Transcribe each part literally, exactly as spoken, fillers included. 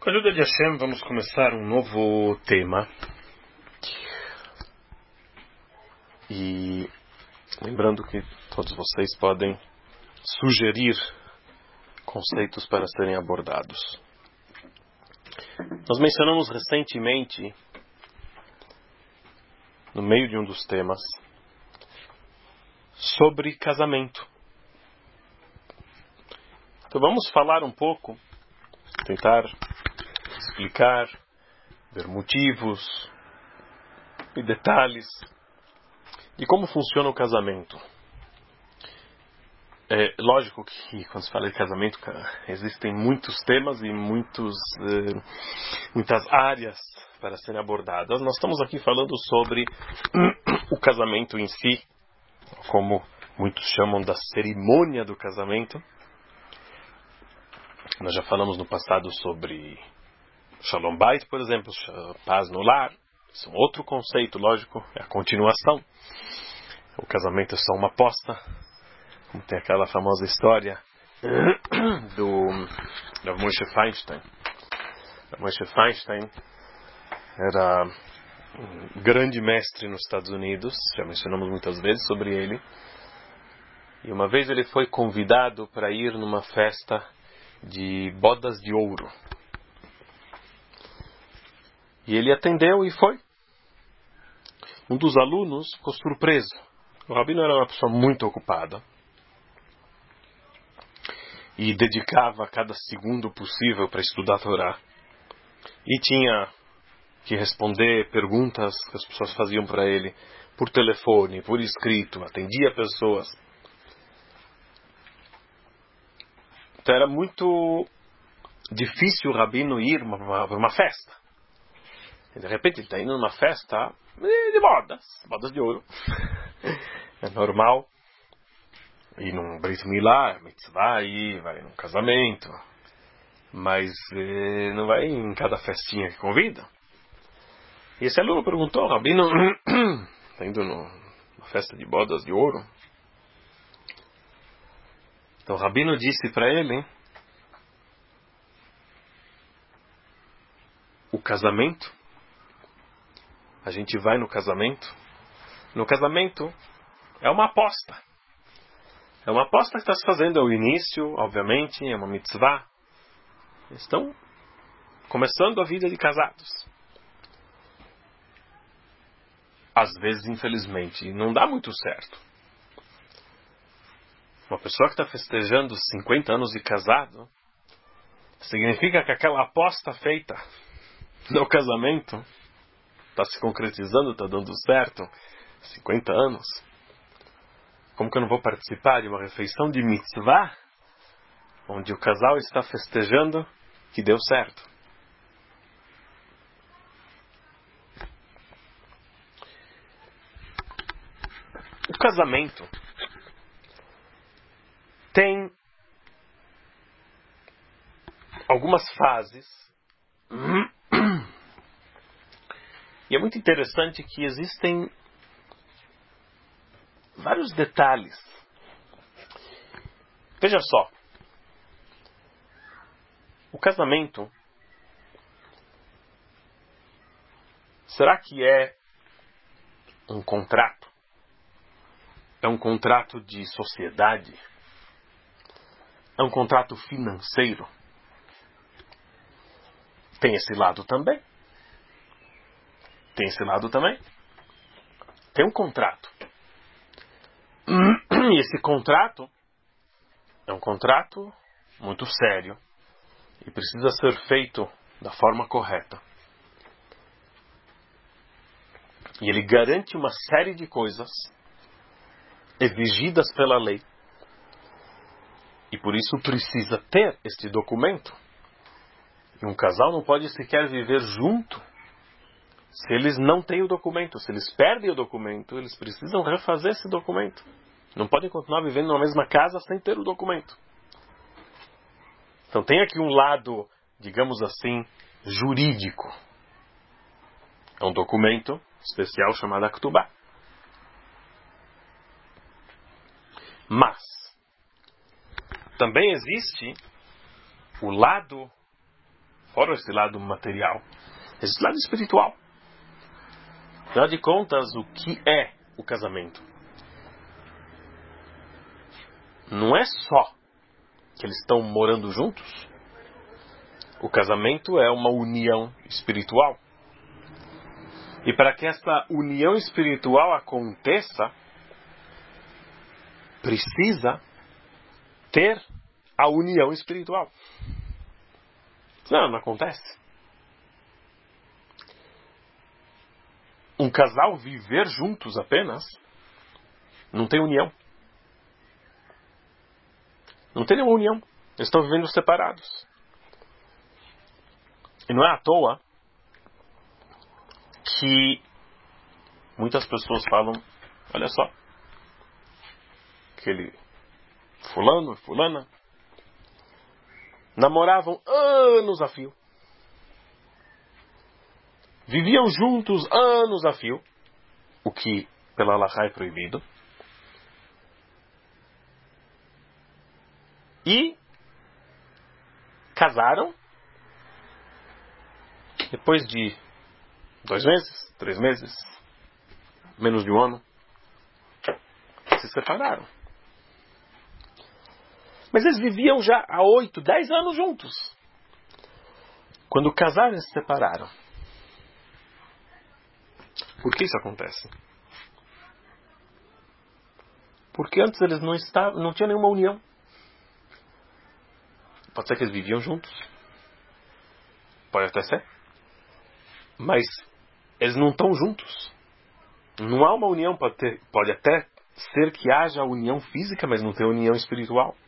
Com a ajuda de Hashem, vamos começar um novo tema. E lembrando que todos vocês podem sugerir conceitos para serem abordados. Nós mencionamos recentemente, no meio de um dos temas, sobre casamento. Então vamos falar um pouco, tentar explicar, ver motivos e detalhes de como funciona o casamento. É lógico que quando se fala de casamento, existem muitos temas e muitos, eh, muitas áreas para serem abordadas. Nós estamos aqui falando sobre o casamento em si, como muitos chamam da cerimônia do casamento. Nós já falamos no passado sobre Shalom Bait, por exemplo, paz no lar. Isso é um outro conceito, lógico, é a continuação. O casamento é só uma aposta, como tem aquela famosa história do Rav Moshe Feinstein. Rav Moshe Feinstein era um grande mestre nos Estados Unidos, já mencionamos muitas vezes sobre ele. E uma vez ele foi convidado para ir numa festa de bodas de ouro. E ele atendeu e foi. Um dos alunos ficou surpreso. O rabino era uma pessoa muito ocupada e dedicava cada segundo possível para estudar a Torá. E tinha que responder perguntas que as pessoas faziam para ele por telefone, por escrito, atendia pessoas. Então era muito difícil o rabino ir para uma festa. E de repente ele está indo numa festa de bodas, bodas de ouro. É normal ir num Brit Milá, mitzvah, ir, vai num casamento. Mas eh, não vai em cada festinha que convida. E esse aluno perguntou, rabino, está indo numa festa de bodas de ouro? Então o rabino disse para ele, o casamento, a gente vai no casamento, no casamento é uma aposta. É uma aposta que está se fazendo ao início, obviamente, é uma mitzvah. Estão começando a vida de casados. Às vezes, infelizmente, não dá muito certo. Uma pessoa que está festejando cinquenta anos de casado, significa que aquela aposta feita no casamento está se concretizando, está dando certo. cinquenta anos. Como que eu não vou participar de uma refeição de mitzvah, onde o casal está festejando que deu certo? O casamento tem algumas fases. E é muito interessante que existem vários detalhes. Veja só. O casamento, será que é um contrato? É um contrato de sociedade? É um contrato financeiro? Tem esse lado também. Tem esse lado também. Tem um contrato. E esse contrato é um contrato muito sério e precisa ser feito da forma correta. E ele garante uma série de coisas exigidas pela lei. E por isso precisa ter este documento. E um casal não pode sequer viver junto se eles não têm o documento. Se eles perdem o documento, eles precisam refazer esse documento. Não podem continuar vivendo na mesma casa sem ter o documento. Então tem aqui um lado, digamos assim, jurídico. É um documento especial chamado Aktubá. Mas também existe o lado fora esse lado material, esse lado espiritual. Afinal de contas, o que é o casamento? Não é só que eles estão morando juntos. O casamento é uma união espiritual. E para que essa união espiritual aconteça, precisa ter a união espiritual. Não, não acontece. Um casal viver juntos apenas não tem união. Não tem nenhuma união. Eles estão vivendo separados. E não é à toa que muitas pessoas falam, olha só, aquele fulano e fulana namoravam anos a fio. Viviam juntos anos a fio, o que pela Halakha é proibido. E casaram. Depois de dois meses, três meses, menos de um ano, se separaram. Mas eles viviam já há oito, dez anos juntos. Quando casaram, eles se separaram. Por que isso acontece? Porque antes eles não estavam, não tinham nenhuma união. Pode ser que eles viviam juntos. Pode até ser. Mas eles não estão juntos. Não há uma união. Pode, ter, pode até ser que haja união física, mas não tem união espiritual.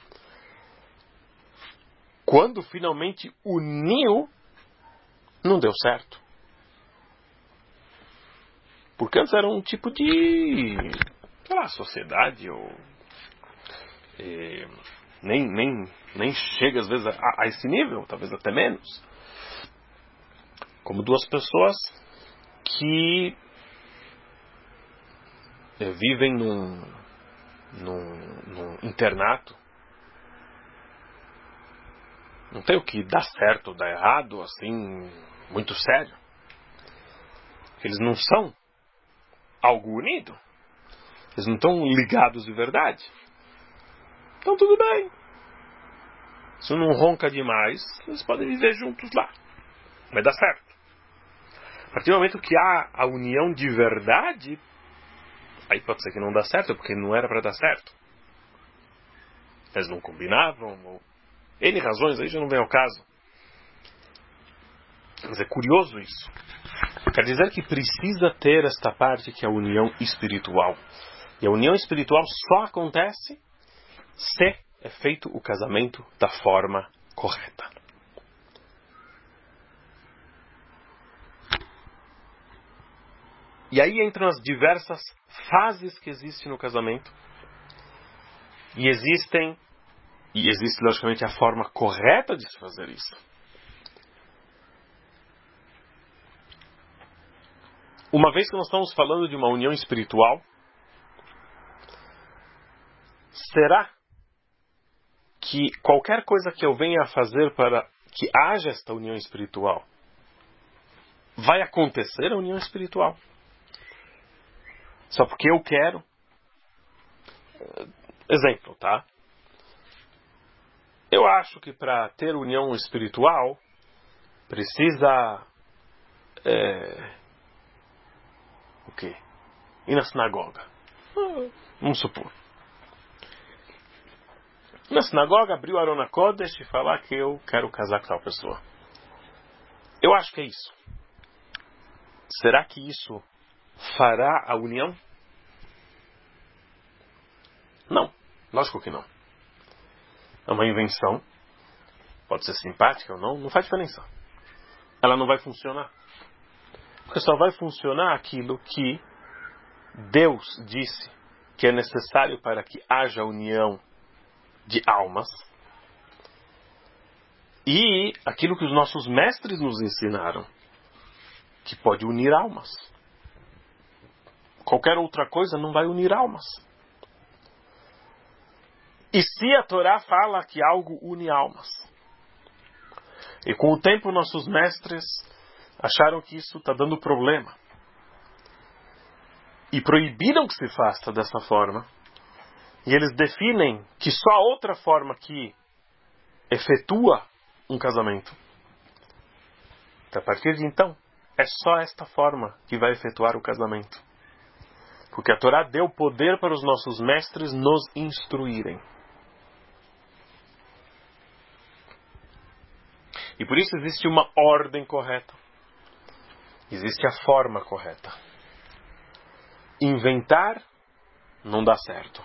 Quando finalmente uniu, não deu certo. Porque antes era um tipo de, sei lá, sociedade, ou eh, nem, nem, nem chega às vezes a, a esse nível, talvez até menos. Como duas pessoas que eh, vivem num, num, num internato. Não tem o que dar certo ou dar errado, assim, muito sério. Eles não são algo unido. Eles não estão ligados de verdade. Então tudo bem. Se não ronca demais, eles podem viver juntos lá. Vai dar certo. A partir do momento que há a união de verdade, aí pode ser que não dá certo, porque não era para dar certo. Eles não combinavam, ou N razões, aí já não vem ao caso. Mas é curioso isso. Quer dizer que precisa ter esta parte que é a união espiritual. E a união espiritual só acontece se é feito o casamento da forma correta. E aí entram as diversas fases que existem no casamento. E existem, e existe logicamente a forma correta de se fazer isso. Uma vez que nós estamos falando de uma união espiritual, será que qualquer coisa que eu venha a fazer para que haja esta união espiritual, vai acontecer a união espiritual? Só porque eu quero? Exemplo, tá? Eu acho que para ter união espiritual, precisa... É, o quê? Ir na sinagoga. Vamos supor. Na sinagoga, abrir o Arona Kodesh e falar que eu quero casar com tal pessoa. Eu acho que é isso. Será que isso fará a união? Não. Lógico que não. É uma invenção. Pode ser simpática ou não. Não faz diferença. Ela não vai funcionar. Porque só vai funcionar aquilo que Deus disse que é necessário para que haja união de almas. E aquilo que os nossos mestres nos ensinaram, que pode unir almas. Qualquer outra coisa não vai unir almas. E se a Torá fala que algo une almas, E com o tempo nossos mestres acharam que isso está dando problema. E proibiram que se faça dessa forma. E eles definem que só a outra forma que efetua um casamento. A partir de então, é só esta forma que vai efetuar o casamento. Porque a Torá deu poder para os nossos mestres nos instruírem. E por isso existe uma ordem correta. Existe a forma correta. Inventar não dá certo.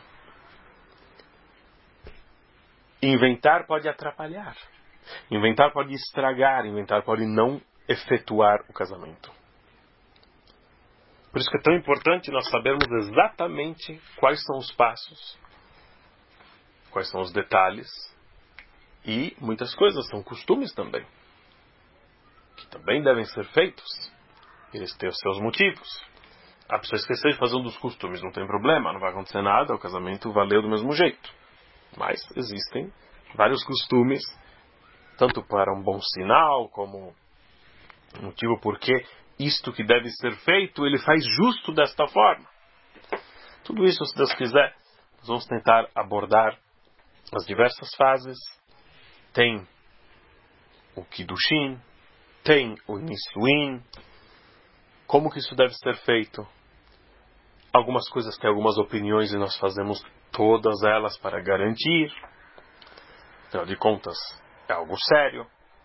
Inventar pode atrapalhar. Inventar pode estragar. Inventar pode não efetuar o casamento. Por isso que é tão importante nós sabermos exatamente quais são os passos, quais são os detalhes, e muitas coisas são costumes também, que também devem ser feitos. Eles têm os seus motivos. A pessoa esquecer de fazer um dos costumes, não tem problema, não vai acontecer nada, o casamento valeu do mesmo jeito. Mas existem vários costumes, tanto para um bom sinal, como motivo porque isto que deve ser feito, ele faz justo desta forma. Tudo isso, se Deus quiser, nós vamos tentar abordar as diversas fases. Tem o Kiddushin, tem o Nisuin, como que isso deve ser feito. Algumas coisas têm algumas opiniões e nós fazemos todas elas para garantir. Afinal de contas, é algo sério.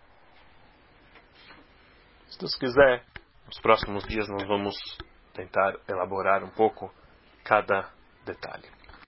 Se Deus quiser, nos próximos dias nós vamos tentar elaborar um pouco cada detalhe.